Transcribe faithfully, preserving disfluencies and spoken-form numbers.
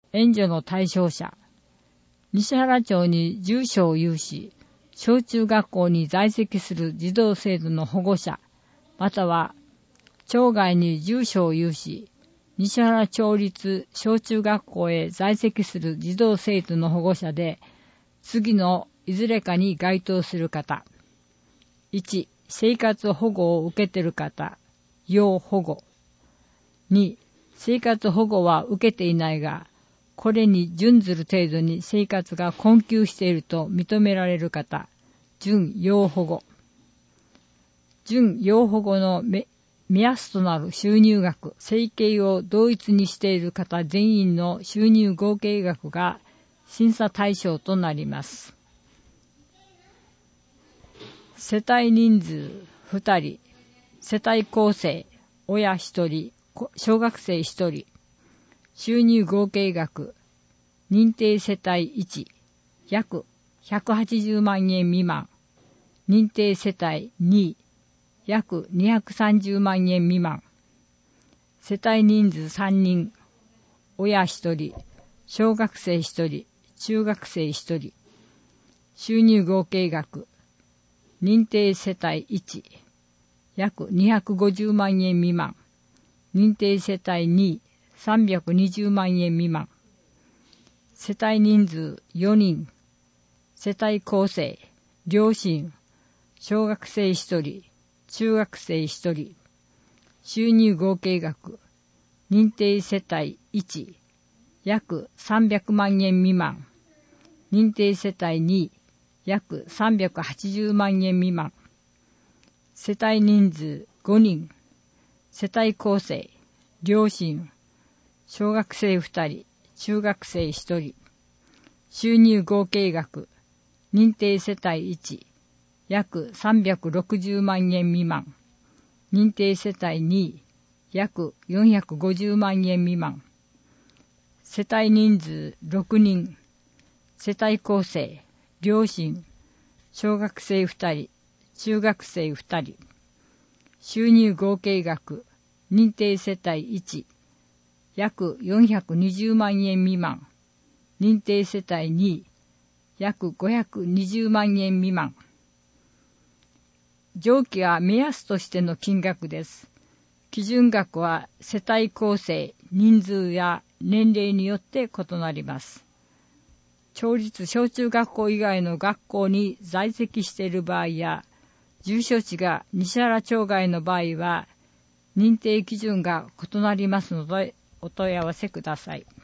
援助の対象者、西原町に住所を有し、小中学校に在籍する児童生徒の保護者、または町外に住所を有し、西原町立小中学校へ在籍する児童生徒の保護者で、次のいずれかに該当する方。いち、生活保護を受けている方、要保護。に、生活保護は受けていないが、これに準ずる程度に生活が困窮していると認められる方、準要保護。準要保護の目目安となる収入額、生計を同一にしている方全員の収入合計額が審査対象となります。世帯人数ふたり、世帯構成、親ひとり、小学生ひとり、収入合計額、認定世帯いち、約ひゃくはちじゅうまんえん未満、認定世帯に、約にひゃくさんじゅうまんえん未満、世帯人数さんにん、親ひとり、小学生ひとり、中学生ひとり、収入合計額、認定世帯いち、約にひゃくごじゅうまんえん未満、認定世帯に、さんびゃくにじゅうまんえん未満、世帯人数よにん、世帯構成、両親、小学生ひとり、中学生ひとり、収入合計額、認定世帯いち、約さんびゃくまんえん未満、認定世帯に、約さんびゃくはちじゅうまんえん未満、世帯人数ごにん、世帯構成、両親、小学生ふたり、中学生ひとり、収入合計額、認定世帯いち、約さんびゃくろくじゅうまんえん未満、認定世帯に、約よんひゃくごじゅうまんえん未満、世帯人数ろくにん、世帯構成、両親、小学生ふたり、中学生ふたり、収入合計額、認定世帯いち、約よんひゃくにじゅうまんえん未満、認定世帯に、約ごひゃくにじゅうまんえん未満。上記は目安としての金額です。基準額は世帯構成、人数や年齢によって異なります。町立小中学校以外の学校に在籍している場合や、住所地が西原町外の場合は、認定基準が異なりますので、お問い合わせください。